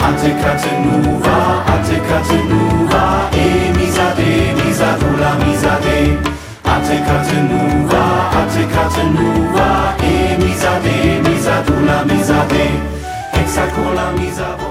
ate katenuva, e misatula misate. Ate katenuva, e misatula misate. Hexacola misavo.